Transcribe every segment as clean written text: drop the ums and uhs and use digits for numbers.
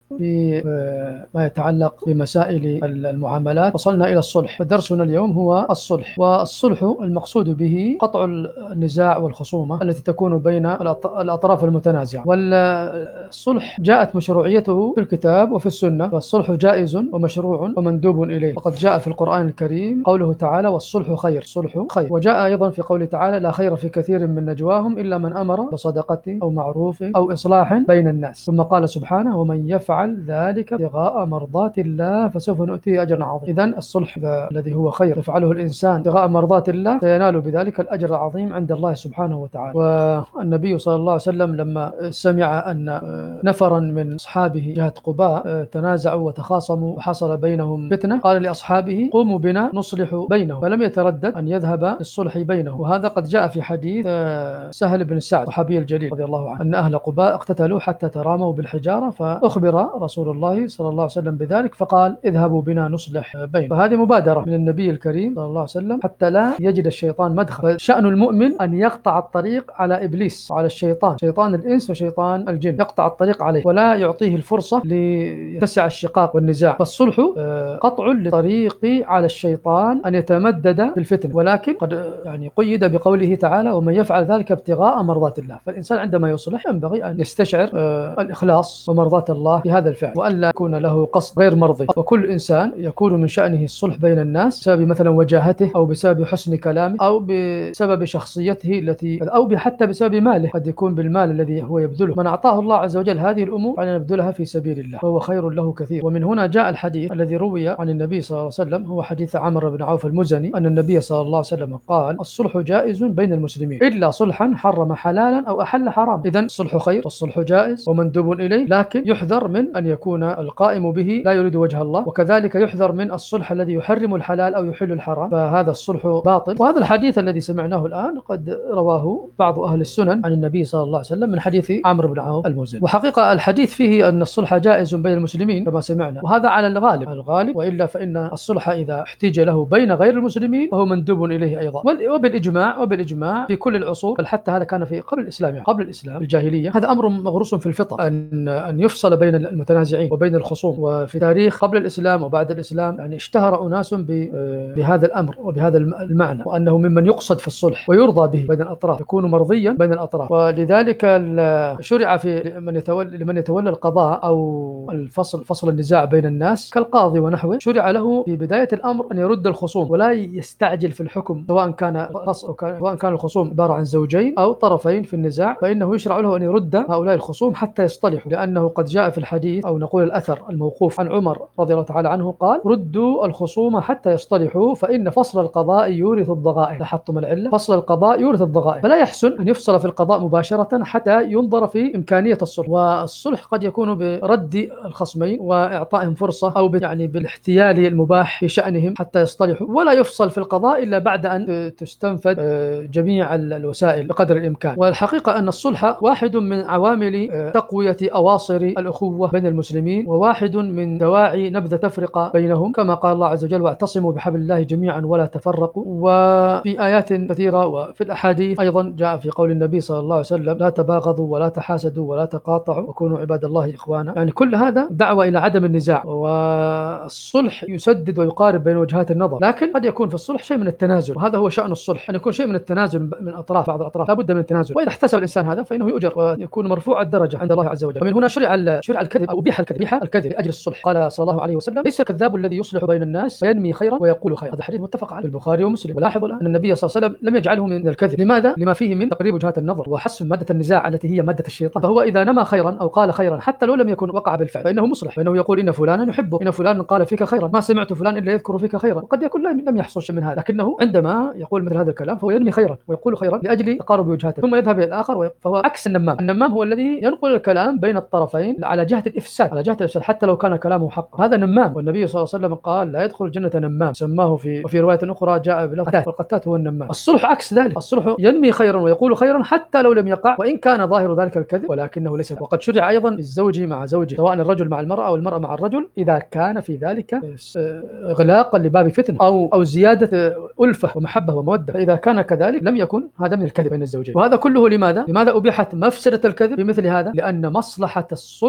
في ما يتعلق بمسائل المعاملات. وصلنا إلى الصلح، فدرسنا اليوم هو الصلح. والصلح المقصود به قطع النزاع والخصومة التي تكون بين الأطراف المتنازعة. والصلح جاءت مشروعيته في الكتاب وفي السنة، والصلح جائز ومشروع ومندوب إليه. وقد جاء في القرآن الكريم قوله تعالى: والصلح خير، صلح خير. وجاء أيضا في قوله تعالى: لا خير في كثير من نجواهم إلا من أمر بصدقة أو معروف أو إصلاح بين الناس. ثم قال سبحانه: ومن يفعل ذلك ابتغاء مرضات الله فسوف نؤتيه أجرا عظيما. إذن الصلح الذي هو خير يفعله الإنسان ابتغاء مرضات الله سينال بذلك الأجر العظيم عند الله سبحانه وتعالى. والنبي صلى الله عليه وسلم لما سمع أن نفرا من أصحابه جهة قباء تنازعوا وتخاصموا وحصل بينهم فتنة، قال لأصحابه: قوموا بنا نصلح بينهم، فلم يتردد أن يذهب للصلح بينهم. وهذا قد جاء في حديث سهل بن سعد الصحابي الجليل رضي الله عنه أن أهل قباء اقتتلوا حتى تراموا بالحجارة، فأخبر رسول الله صلى الله عليه وسلم بذلك فقال: اذهبوا بنا نصلح بينهم. فهذه مبادرة من النبي الكريم صلى الله عليه وسلم حتى لا يجد الشيطان مدخل. فشأن المؤمن أن يقطع الطريق على إبليس وعلى الشيطان، شيطان الإنس وشيطان الجن، يقطع الطريق عليه ولا يعطيه الفرصة ليتسع الشقاق والنزاع. فالصلح قطع لطريق على الشيطان أن يتمدد في الفتن، ولكن قد قيد بقوله تعالى: ومن يفعل ذلك ابتغاء مرضات الله. فالإنسان عندما يصلح ينبغي أن يستشعر الإخلاص ومرضات الله في هذا الفعل، وأن لا يكون له قصد غير مرضي. وكل إنسان يكون من شأنه الصلح بين الناس بسبب مثلا وجاهته، أو بسبب حسن كلامه، أو بسبب شخصيته التي، أو حتى بسبب ماله. قد يكون بالمال الذي هو يبذله. من أعطاه الله عز وجل هذه الأمور أن يبذلها في سبيل الله وهو خير له كثير. ومن هنا جاء الحديث الذي روي عن النبي صلى الله عليه وسلم، هو حديث عمرو بن عوف المزني، أن النبي صلى الله عليه وسلم قال: الصلح جائز بين المسلمين إلا صلحا حرم حلالا أو أحل حرام. إذن الصلح خير والصلح جائز ومندوب إليه، لكن يحذر من أن يكون القائم به لا يريد وجه الله، وكذلك يحذر من الصلح الذي يحرم الحلال أو يحل الحرام، فهذا الصلح باطل. وهذا الحديث الذي سمعناه الآن قد رواه بعض أهل السنن عن النبي صلى الله عليه وسلم من حديث عمرو بن عوف المزني. وحقيقة الحديث فيه أن الصلح جائز بين المسلمين كما سمعنا، وهذا على الغالب، وإلا فإن الصلح إذا احتيج له بين غير المسلمين فهو مندوب إليه أيضا. وبالإجماع في كل العصور، بل حتى هذا كان في قبل الإسلام، قبل الإسلام الجاهلية، هذا أمر مغروس في الفطرة أن يفصل بين المتنازعين وبين الخصوم. وفي تاريخ قبل الإسلام وبعد الإسلام اشتهر أناس بهذا الأمر وبهذا المعنى، وأنه ممن يقصد في الصلح ويرضى به بين الأطراف، يكون مرضيا بين الأطراف. ولذلك شرع في لمن يتولى القضاء أو فصل النزاع بين الناس كالقاضي ونحوه، شرع له في بداية الأمر أن يرد الخصوم ولا يستعجل في الحكم، سواء كان الخصوم عبارة عن زوجين أو طرفين في النزاع، فإنه يشرع له أن يرد هؤلاء الخصوم حتى يصطلحوا، لأنه قد جاء في الحديث أو نقول الأثر الموقوف عن عمر رضي الله تعالى عنه قال: ردوا الخصوم حتى يصطلحوا فإن فصل القضاء يورث الضغائن. لاحظتم العلة؟ فصل القضاء يورث الضغائن، فلا يحسن أن يفصل في القضاء مباشرة حتى ينظر في إمكانية الصلح. والصلح قد يكون برد الخصمين وإعطائهم فرصة، أو بالاحتيال المباح في شأنهم حتى يصطلحوا، ولا يفصل في القضاء إلا بعد أن تستنفذ جميع الوسائل بقدر الإمكان. والحقيقة أن الصلح واحد من عوامل تقوية أواصر الأخوة بين المسلمين، وواحد من دواعي نبذ تفرقة بينهم، كما قال الله عز وجل: واعتصموا بحبل الله جميعا ولا تفرقوا. وفي آيات كثيرة وفي الأحاديث أيضا جاء في قول النبي صلى الله عليه وسلم: لا تباغضوا ولا تحاسدوا ولا تقاطعوا وكونوا عباد الله إخوانا. كل هذا دعوة إلى عدم النزاع، والصلح يسدد ويقارب بين وجهات النظر، لكن قد يكون في الصلح شيء من التنازل، وهذا هو شأن الصلح، أن يكون شيء من التنازل من بعض الأطراف، لا بد من التنازل. وإذا احتسب الإنسان هذا فإنه يؤجر ويكون مرفوع الدرجة عند الله عز وجل. ومن هنا شرع الكذب أو أبيح الكذب لأجل الصلح. قال صلى الله عليه وسلم: ليس الكذاب الذي يصلح بين الناس فينمي خيرا ويقول خيرا. هذا حديث متفق عليه البخاري ومسلم. ولاحظوا أن النبي صلى الله عليه وسلم لم يجعله من الكذب. لماذا؟ لما فيه من تقريب وجهات النظر وحسم مادة النزاع التي هي مادة الشيطان. فهو إذا نمى خيرا أو قال خيرا حتى لو لم يكن وقع بالفعل فإنه مصلح، فإنه يقول: إن فلانا يحبه، إن فلانا قال فيك خيرا، ما سمعت فلان إلا يذكر فيك خيرا. وقد يكون لم يحصل شيء من هذا، لكنه عندما يقول مثل هذا الكلام فهو ينمي خيرا ويقول خيرا لأجل تقارب وجهاته، ثم يذهب إلى الآخر فهو عكس النمام هو الذي ينقل الكلام بين الطرفين على جهة الإفساد حتى لو كان كلامه حق، هذا نمام. والنبي صلى الله عليه وسلم قال: لا يدخل الجنة نمام، سماه وفي رواية أخرى جاء بالقتات، والقتات هو النمام. الصلح عكس ذلك، الصلح ينمي خيرا ويقول خيرا حتى لو لم يقع، وإن كان ظاهر ذلك الكذب ولكنه ليس. وقد شرع أيضا الزوج مع زوجه، سواء الرجل مع المرأة أو المرأة مع الرجل، إذا كان في ذلك إغلاقا لباب فتنة أو زيادة ألفة ومحبة ومودة، فإذا كان كذلك لم يكن هذا من الكذب بين الزوجين. وهذا كله لماذا أبيحت مفسدة الكذب بمثل هذا؟ لأن مصلحة الصلح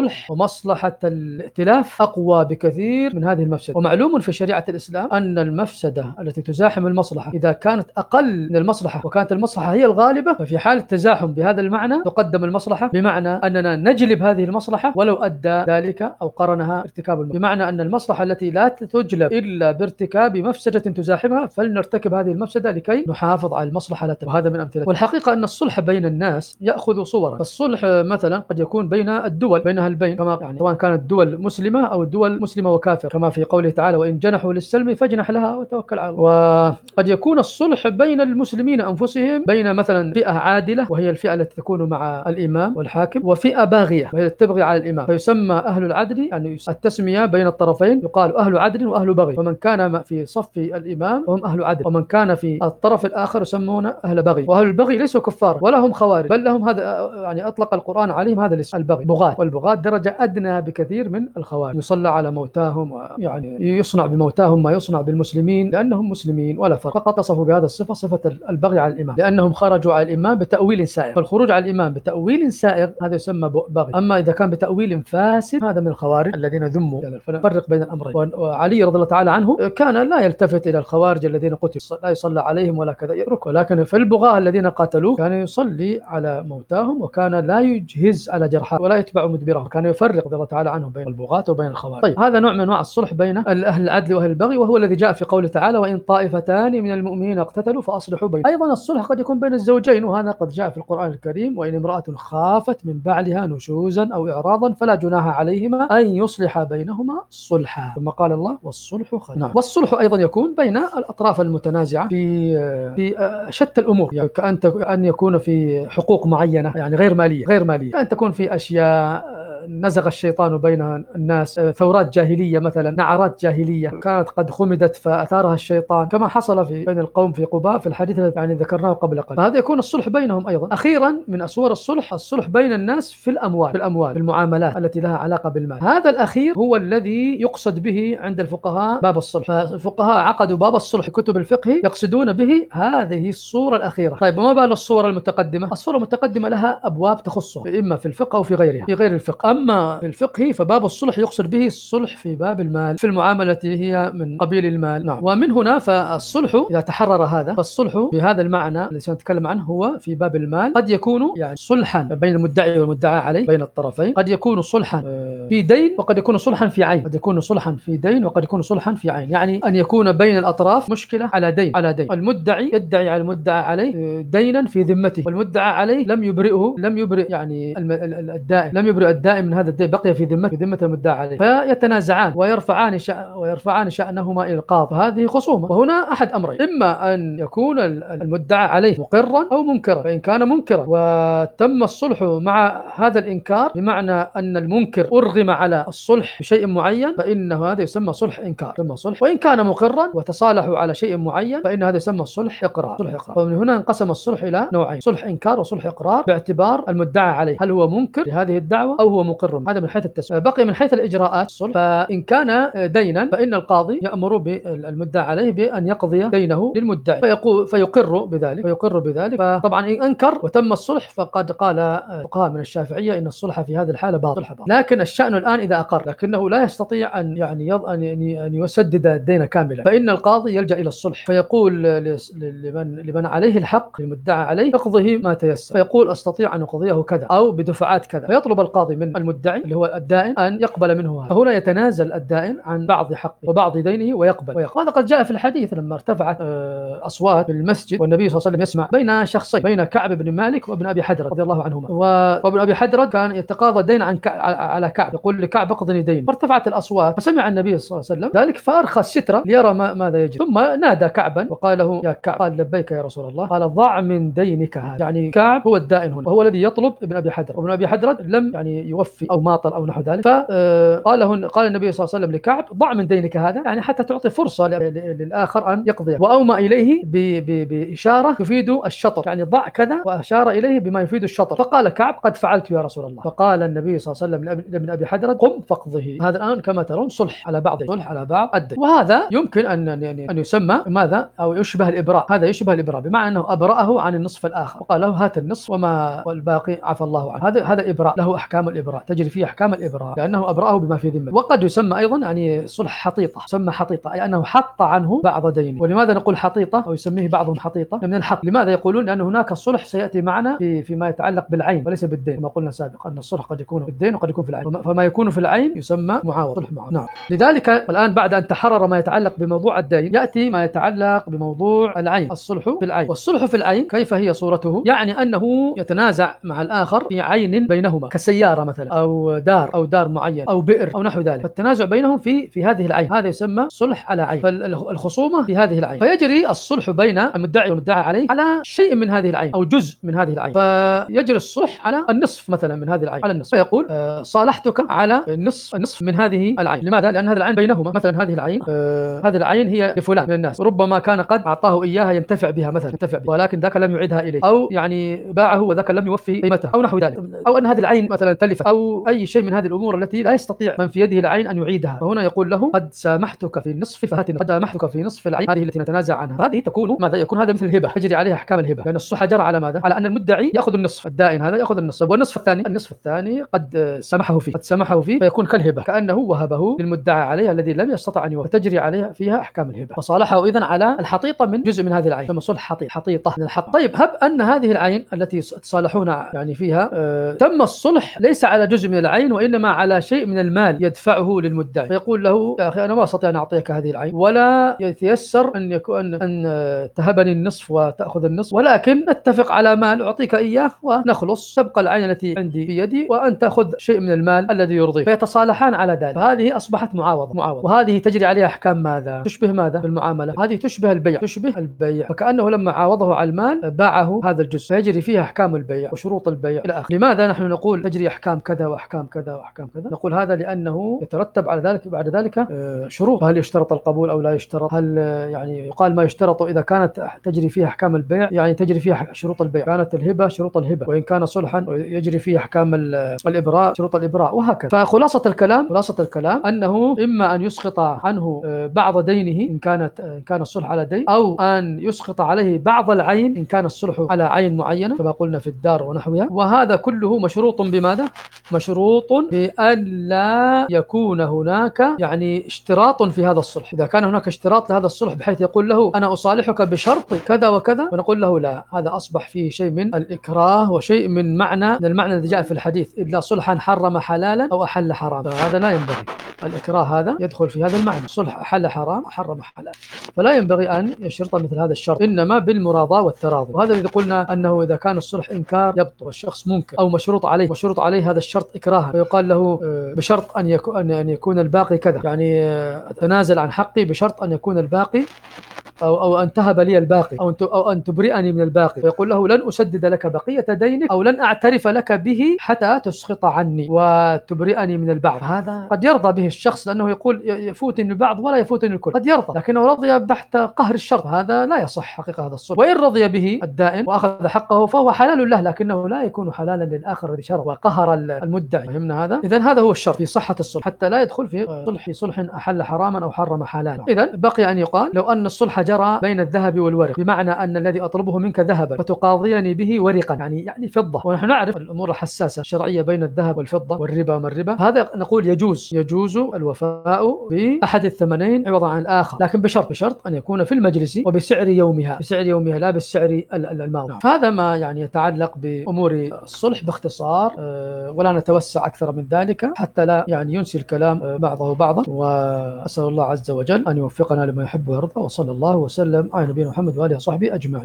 مصلحة الائتلاف أقوى بكثير من هذه المفسدة. ومعلوم في شريعة الإسلام أن المفسدة التي تزاحم المصلحة إذا كانت أقل من المصلحة وكانت المصلحة هي الغالبة، ففي حال التزاحم بهذا المعنى تقدم المصلحة، بمعنى أننا نجلب هذه المصلحة ولو أدى ذلك أو قرنها ارتكاب المفسدة، بمعنى أن المصلحة التي لا تجلب إلا بارتكاب مفسدة تزاحمها فلنرتكب هذه المفسدة لكي نحافظ على المصلحة لا تبقى. وهذا من أمثلة. والحقيقة أن الصلح بين الناس يأخذ صورا. فالصلح مثلا قد يكون بين الدول، بينها البين، كما يعني سواء كانت دول مسلمة أو الدول مسلمة وكافر، كما في قوله تعالى وإن جنحوا للسلم فاجنح لها وتوكل على الله. وقد يكون الصلح بين المسلمين أنفسهم، بين مثلا فئة عادلة وهي الفئة التي تكون مع الإمام والحاكم، وفئة باغية وهي تبغي على الإمام، فيسمى أهل العدل، يعني التسمية بين الطرفين يقال أهل عدل وأهل بغي، ومن كان في صف الإمام فهم أهل عدل، ومن كان في الطرف الآخر يسمون أهل بغي. وأهل البغي ليسوا كفار ولا هم خوارج، بل لهم هذا، يعني أطلق القرآن عليهم هذا الاسم البغي، بغاة. والبغاة درجة أدنى بكثير من الخوارج، يصلى على موتاهم ويعني يصنع بموتاهم ما يصنع بالمسلمين لأنهم مسلمين ولا فرق. فقط تصفوا بهذا الصفة، صفة البغي على الإمام، لأنهم خرجوا على الإمام بتأويل سائغ. فالخروج على الإمام بتأويل سائغ هذا يسمى بغي. أما إذا كان بتأويل فاسد هذا من الخوارج الذين ذموا. فنفرق بين الأمرين. وعلي رضي الله تعالى عنه كان لا يلتفت إلى الخوارج الذين قتلوا، لا يصلى عليهم ولا كذا، يتركه. لكن في البغاة الذين قاتلوه كان يصلي على موتاهم، وكان لا يجهز على جرحى ولا يتبع مدبرهم، كان يفرق رضي الله تعالى عنهم بين البغاة وبين الخوارج. طيب، هذا نوع من انواع الصلح بين أهل العدل وأهل البغي، وهو الذي جاء في قوله تعالى وإن طائفتان من المؤمنين اقتتلوا فأصلحوا بينهم. أيضا الصلح قد يكون بين الزوجين، وهذا قد جاء في القرآن الكريم وإن امرأة خافت من بعلها نشوزا أو إعراضا فلا جناح عليهما أن يصلح بينهما صلحا، ثم قال الله والصلح خير. نعم. والصلح أيضا يكون بين الأطراف المتنازعة في شتى الأمور، يعني كأن يكون في حقوق معينة، يعني غير مالية، كأن تكون في أشياء نزغ الشيطان بين الناس، ثورات جاهلية مثلا، نعرات جاهلية كانت قد خمدت فأثارها الشيطان، كما حصل بين القوم في قباء في الحديث الذي يعني ذكرناه قبل قليل. فهذا يكون الصلح بينهم أيضا. أخيرا من أصور الصلح بين الناس في الأموال، في المعاملات التي لها علاقة بالمال. هذا الأخير هو الذي يقصد به عند الفقهاء باب الصلح. فالفقهاء عقدوا باب الصلح في كتب الفقه يقصدون به هذه الصورة الأخيرة. طيب، وما بال الصور المتقدمة؟ الصورة المتقدمة لها أبواب تخصها، إما في الفقه أو في غيرها، في غير الفقه. أما في الفقه فباب الصلح يقصد به الصلح في باب المال، في المعاملة التي هي من قبيل المال. نعم. ومن هنا فالصلح إذا تحرر هذا، فالصلح بهذا المعنى الذي سنتكلم عنه هو في باب المال قد يكون يعني صلحا بين المدعي والمدعى عليه، بين الطرفين، قد يكون صلحا في دين وقد يكون صلحا في عين، قد يكون صلحا في دين وقد يكون صلحا في عين، يعني أن يكون بين الأطراف مشكلة على دين، المدعي يدعي على المدعى عليه دينا في ذمته، والمدعى عليه لم يبرئ يعني الدائن، لم يبرئ الدائن من هذا الدين، بقي في ذمة المدعى عليه، فيتنازعان ويرفعان شأنهما إلى القاضي. فهذه خصومة. وهنا أحد أمرين، إما أن يكون المدعى عليه مقرا أو منكرا، فإن كان منكرا وتم الصلح مع هذا الإنكار، بمعنى أن المنكر أرغم على الصلح بشيء معين، فإن هذا يسمى صلح إنكار، وإن كان مقرا وتصالحوا على شيء معين فإن هذا يسمى صلح إقرار. ومن هنا انقسم الصلح إلى نوعين، صلح إنكار وصلح إقرار، باعتبار المدعى عليه هل هو منكر لهذه الدعوة أو هو مقر. هذا من حيث التسوية. بقي من حيث الإجراءات الصلح، فإن كان دينا فإن القاضي يأمر بالمدعى عليه بأن يقضي دينه للمدعي، فيقر بذلك. فطبعا إن أنكر وتم الصلح فقد قال فقهاء من الشافعية إن الصلح في هذه الحالة باطل. لكن الشأن الآن إذا أقر لكنه لا يستطيع أن يسدد الدين كاملا، فإن القاضي يلجأ إلى الصلح، فيقول لمن عليه الحق، المدعى عليه، اقضه ما تيسر، فيقول أستطيع أن أقضيه كذا أو بدفعات كذا، فيطلب القاضي من المدعي اللي هو الدائن أن يقبل منه هذا، فهنا يتنازل الدائن عن بعض حقه وبعض دينه ويقبل. هذا قد جاء في الحديث لما ارتفعت أصوات في المسجد والنبي صلى الله عليه وسلم يسمع بين شخصين، بين كعب بن مالك وابن أبي حدرد رضي الله عنهما، وابن أبي حدرد كان يتقاضى الدين على كعب، يقول لكعب اقضني دين، فارتفعت الأصوات، فسمع النبي صلى الله عليه وسلم ذلك فأرخى السترة ليرى ماذا يجري، ثم نادى كعبا وقال له يا كعب، قال لبيك يا رسول الله، قال ضع من دينك هذا، يعني كعب هو الدائن هنا وهو الذي يطلب ابن أبي حدرد، وابن أبي حدرد لم يعني يوفي أو ماطل أو نحو ذلك، قال النبي صلى الله عليه وسلم لكعب ضع من دينك هذا، يعني حتى تعطي فرصة للآخر أن يقضي، وأومأ إليه بإشارة تفيد الشطر، يعني ضع كذا، وأشار إليه بما يفيد الشطر، فقال كعب قد فعلت يا رسول الله، فقال النبي صلى الله عليه وسلم لابن أبي حدرد قم فاقضه. هذا الآن كما ترون صلح على بعض الدين، وهذا يمكن أن يسمى ماذا أو يشبه الإبراء، هذا يشبه الإبراء بمعنى أنه أبرأه عن النصف الآخر وقال له هات النصف والباقي عفى الله عنه، هذا إبراء له أحكام الإبراء. الإبراء، تجري فيه أحكام الإبراء لأنه أبرأه بما في ذمته. وقد يسمى أيضا يعني صلح حطيطة، يسمى حطيطة أي أنه حط عنه بعض دينه. ولماذا نقول حطيطة أو يسميه بعضهم حطيطة؟ من الحط. لماذا يقولون؟ لأن هناك الصلح سيأتي معنا فيما يتعلق بالعين وليس بالدين، كما قلنا سابقا أن الصلح قد يكون في الدين وقد يكون في العين، فما يكون في العين يسمى معاوضة، صلح معاوضة. نعم. لذلك الآن بعد أن تحرر ما يتعلق بموضوع الدين يأتي ما يتعلق بموضوع العين، الصلح في العين. والصلح في العين كيف هي صورته؟ يعني أنه يتنازع مع الآخر في عين بينهما كسيارة مثلا أو دار معين أو بئر أو نحو ذلك، فالتنازع بينهم في هذه العين، هذا يسمى صلح على عين، فالخصومة في هذه العين، فيجري الصلح بين المدعي والمدعى عليه على شيء من هذه العين أو جزء من هذه العين، فيجري الصلح على النصف مثلا من هذه العين، على النصف، فيقول صالحتك على النصف من هذه العين. لماذا؟ لأن هذه العين بينهما، مثلا هذه العين هذه العين هي لفلان من الناس، ربما كان قد أعطاه إياها ينتفع بها مثلا، ولكن ذاك لم يعيدها إليه، أو يعني باعه وذاك لم يوفي قيمتها أو نحو ذلك، أو أن هذه العين مثلا تلفت أو أي شيء من هذه الأمور التي لا يستطيع من في يده العين أن يعيدها، فهنا يقول له قد سامحتك في النصف فهات، قد سامحتك في نصف العين هذه التي نتنازع عنها. هذه تكون ماذا؟ يكون هذا مثل الهبة، تجري عليها أحكام الهبة، لأن الصلح جرى على ماذا؟ على أن المدعي يأخذ النصف، الدائن هذا يأخذ النصف، والنصف الثاني قد سمحه فيه، فيكون كالهبة، كأنه وهبه للمدعى عليه الذي لم يستطع أن يوفي، فتجري عليها فيها أحكام الهبة، فصالحه إذن على الحطيطة من جزء من هذه العين، ثم صلح حطيطة من الحط. طيب هب أن هذه العين التي تصالحون يعني فيها تم الصلح ليس على جزء من العين وإنما على شيء من المال يدفعه للمدعي، فيقول له يا أخي أنا ما أستطيع أن أعطيك هذه العين، ولا يتيسر أن تهبني النصف وتأخذ النصف، ولكن نتفق على مال أعطيك إياه ونخلص، تبقى العين التي عندي في يدي وأن تأخذ شيء من المال الذي يرضيك، فيتصالحان على ذلك، فهذه أصبحت معاوضة، وهذه تجري عليها أحكام ماذا؟ تشبه ماذا؟ بالمعاملة، هذه تشبه البيع، فكأنه لما عاوضه على المال باعه هذا الجزء، فيجري فيها أحكام البيع وشروط البيع إلى آخره. لماذا نحن نقول تجري أحكام كذا وأحكام كذا وأحكام كذا؟ نقول هذا لأنه يترتب على ذلك بعد ذلك شروط، هل يشترط القبول أو لا يشترط؟ هل يعني يقال ما يشترط إذا كانت تجري فيها أحكام البيع، يعني تجري فيها شروط البيع، كانت الهبة شروط الهبة، وإن كان صلحا يجري فيه أحكام الإبراء شروط الإبراء، وهكذا. فخلاصة الكلام أنه إما أن يسقط عنه بعض دينه إن كان الصلح على دين، أو أن يسقط عليه بعض العين إن كان الصلح على عين معينة كما قلنا في الدار ونحوها، وهذا كله مشروط بماذا؟ مشروط بأن لا يكون هناك يعني اشتراط في هذا الصلح. إذا كان هناك اشتراط لهذا الصلح بحيث يقول له أنا أصالحك بشرط كذا وكذا، ونقول له لا، هذا أصبح فيه شيء من الإكراه وشيء من المعنى الذي جاء في الحديث إلا صلحا حرم حلالا أو أحل حرام، فهذا لا ينبغي. الإكراه هذا يدخل في هذا المعنى، صلح أحل حرام حرم حلال، فلا ينبغي أن يشرط مثل هذا الشرط، إنما بالمراضاة والتراضي. وهذا الذي قلنا أنه إذا كان الصلح إنكار يبطل والشخص منكر أو مشروط عليه هذا الشرط إكراها، فيقال له بشرط أن يكون الباقي كذا، يعني تنازل عن حقي بشرط أن يكون الباقي أو أن تهب لي الباقي أو أن تبرئني من الباقي، فيقول له لن أسدد لك بقية دينك أو لن أعترف لك به حتى تسقط عني وتبرئني من البعض. هذا قد يرضى به الشخص لأنه يقول يفوتني البعض ولا يفوتني الكل، قد يرضى، لكنه رضي تحت قهر الشرط، هذا لا يصح حقيقة هذا الصلح. وإن رضي به الدائن وأخذ حقه فهو حلال له، لكنه لا يكون حلالا للآخر الذي شرط وقهر المدعي. فهمنا هذا؟ إذن هذا هو الشرط في صحة الصلح، حتى لا يدخل في صلح أحل حراما أو حرم حلالا. إذن بقي أن يقال لو أن الصلح جرى بين الذهب والورق، بمعنى أن الذي أطلبه منك ذهبا فتقاضيني به ورقا، يعني فضة، ونحن نعرف الأمور الحساسة الشرعية بين الذهب والفضة والربا وما الربا، هذا نقول يجوز الوفاء بأحد الثمنين عوضا عن الآخر، لكن بشرط أن يكون في المجلس وبسعر يومها، لا بالسعر الماضي. فهذا ما يعني يتعلق بأمور الصلح باختصار، ولا نتوسع أكثر من ذلك حتى لا يعني ينسي الكلام بعضه بعضا. وأسأل الله عز وجل أن يوفقنا لما يحب ويرضى، وصلى الله وسلم على نبينا محمد وآله وصحبه أجمعين.